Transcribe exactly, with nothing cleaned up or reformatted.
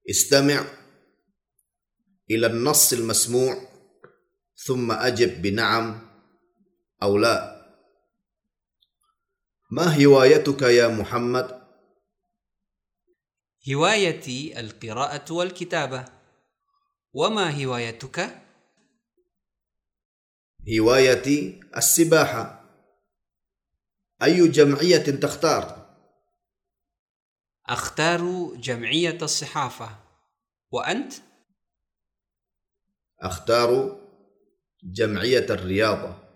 استمع إلى النص المسموع ثم أجب بنعم أو لا. ما هوايتك يا محمد؟ هوايتي القراءة والكتابة. وما هوايتك؟ هوايتي السباحة. أي جمعية تختار؟ أختار جمعية الصحافة. وأنت؟ أختار جمعية الرياضة.